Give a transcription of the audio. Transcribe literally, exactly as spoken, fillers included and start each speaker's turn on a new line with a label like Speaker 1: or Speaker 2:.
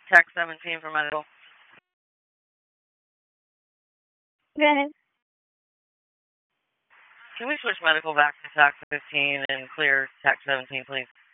Speaker 1: Tech seventeen for medical.
Speaker 2: Go ahead.
Speaker 1: Can we switch medical back to Tech fifteen and clear Tech seventeen, please?